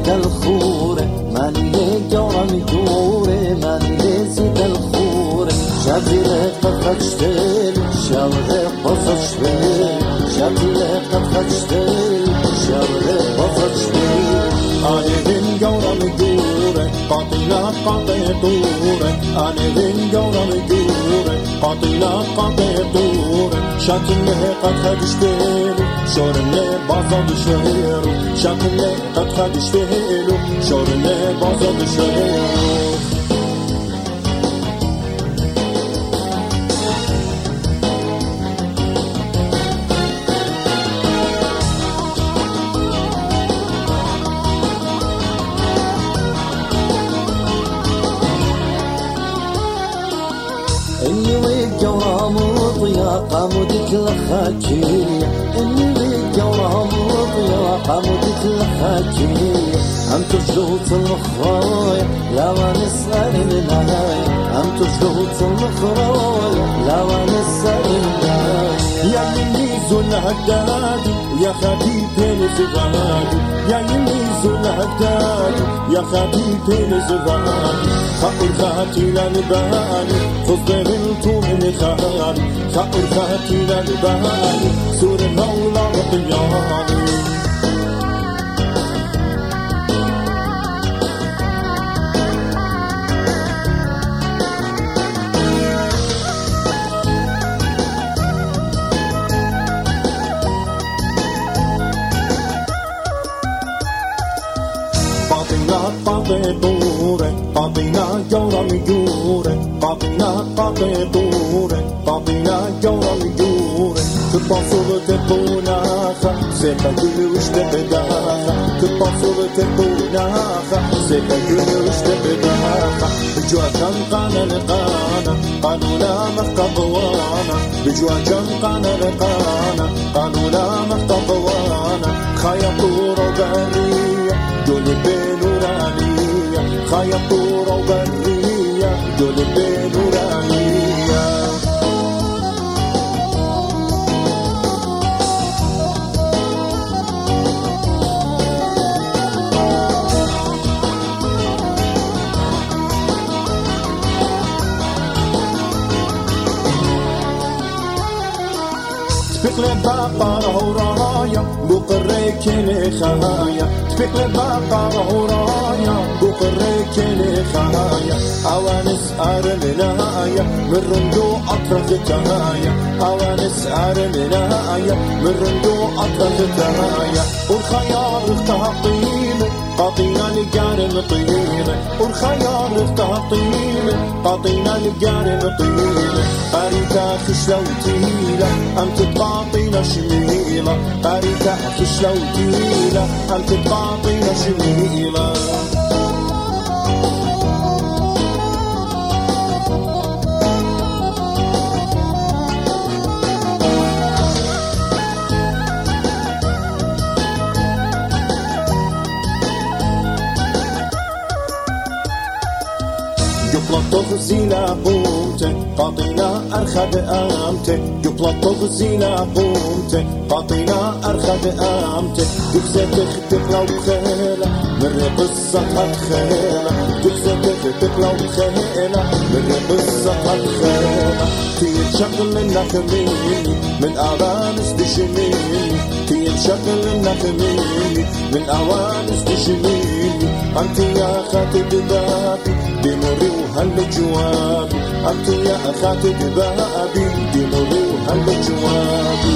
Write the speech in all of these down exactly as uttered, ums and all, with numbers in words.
لسيت الخورة ماني لجورة مدورة ماني لسيت الخورة شاتي لقد خدشتل شاوري بصد شبيل شاتي لقد خدشتل شاوري بصد شبيل أنا ذن جورة مدورة قاطينا قاطي طورة أنا ذن جورة مدورة قاطينا قاطي طورة شاتي لقد خدشتل شورني بصد شهيرو شاتي لقد خدشتل شورني بصد شهيرو إني والجورة مضيا قامودك لخاكية إني والجورة مضيا قامودك لخاكية أم تجلوط المخرايا لا ونسأل النهاية أم تجلوط المخرايا لا ونسأل النهاية يا يميزو الهدادي يا خبيبي الزغادي يا يميزو الهدادي يا خبيبي الزغادي خاطر خاتي للبالي خذ بنتو من خالي خاطر خاتي للبالي سور المولى رقياني قاطينا قاطي طورة قاطينا جورة مجورة قاطينا قاطي طورة قاطينا جورة مجورة تبصر تبوناخا سيكا جلوش تبداخا تبصر تبوناخا سيكا جلوش تبداخا بجوا كان قانا لقانا قالوا لا مخطوانا بجوا كان قانا لقانا قالوا لا مخطوانا خايا طورة وبرية دول بنورانية خايا طورة وبرية دول بنورانية تفقل بقرة ورايا بقريك لخايا تفقل بقرة ورايا بقريك لخايا أوانس أرمنايا من رندو أطرف تهايا أوانس أرمنايا من رندو أطرف تهايا والخيار اختهطيمة قاطينا لقارن طيمة والخيار اختهطيمة قاطينا لقارن طيمة قريتا خشلوتيلة أم تتقاطينا شميلة قريتا خشلوتيلة أم تتقاطينا شميلة يطلع تغزينا قومته قاطينا أرخد آمته يطلع تغزينا قومته قاطينا أرخد آمته تكسى تختك لو بخيلة من قصتها الخيلة تكسى تختك لو بخيلة من قصتها الخيلة تيتشغل لنا خميني من أوانس تشميني تيتشغل لنا خميني من أوانس تشميني أنت يا خاتب بابي دمري وهالجواب أنت يا خاتب بابي دمري وهالجواب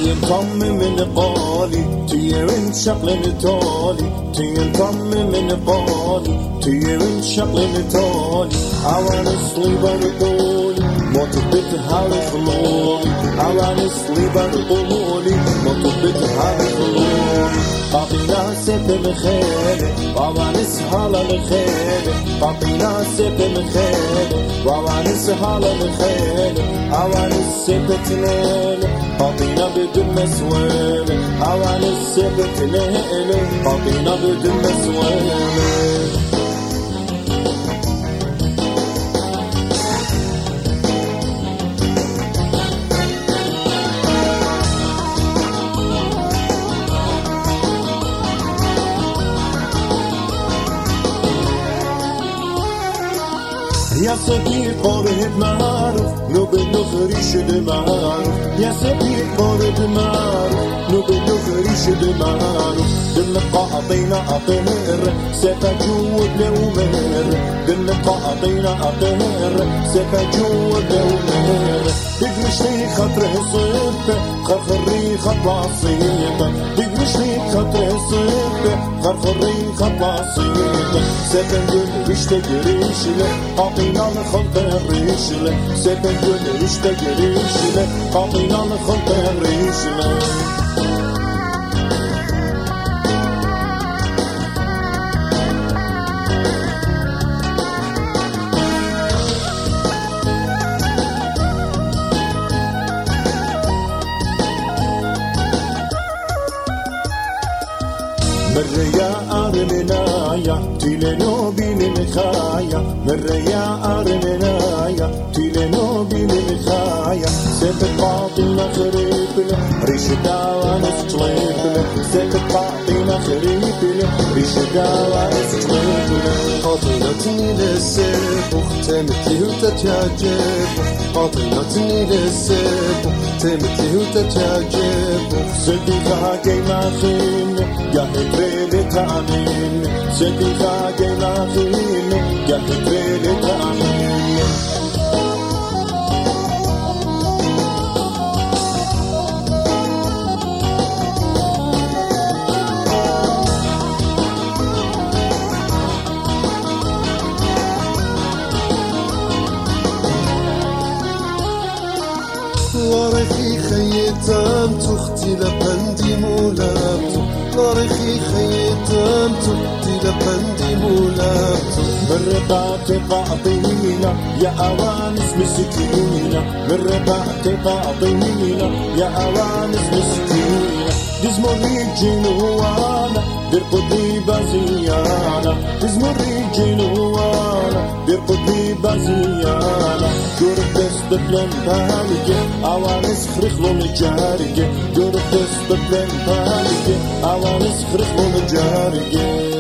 تين طم من قالي تيرن شقل تالي تين طم من قالي تيرن شقل تالي I wanna sleep on the body موت بيت هالي خلولي I wanna sleep on the body موت بيت هالي خلولي قاطينا سيب مخيلي وعواني سهالة مخيلي قاطينا سيب مخيلي وعواني سهالة مخيلي عواني سيب تنيلي قاطينا بدم سويلي عواني سيب تنيلي قاطينا بدم سويلي يا سبيل قرب معروف لو بنخريش دمعروف يا سبيل قرب معروف لو بنخريش دمعروف دم قاطينا أطهر سفجوب لومر دم قاطينا أطهر سفجوب لومر بقرش لي خطره صفة خرخري خطوة صيبة بقرش لي خطره صفة خرخري خطوة صيبة سفنجل بشتقريش له قاطينا نخلط الريش له سفنجل بشتقريش له قاطينا نخلط الريش له مريا أرمنايا تيلنو بين مخايا مريا أرمنايا تيلنو بين مخايا سيف قاطينا خريبنا ريش داوان ستليبنا سيف قاطينا خريبنا ريش داوان ستليبنا قاطينا تنيل سيف تمتلي وتتعجب قاطينا تنيل سيف تمتلي وتتعجب صديقها كيما خين قاعد تريد تعمين صديقها كيما خين قاعد تريد تعمين ورخي خيتان تختي لبندي مولاتو ورخي خيتان تختي لبندي مولاتو بالرباط قاطينا يا أوانس مسكينة بالرباط قاطينا يا أوانس مسكينة دزمري جنوانا برقدي بازيانا دزمري جنوانا برقدي بازيانا دور دست بلن بالجة أوانس خرخلو مجارجة دور دست بلن بالجة أوانس خرخلو مجارجة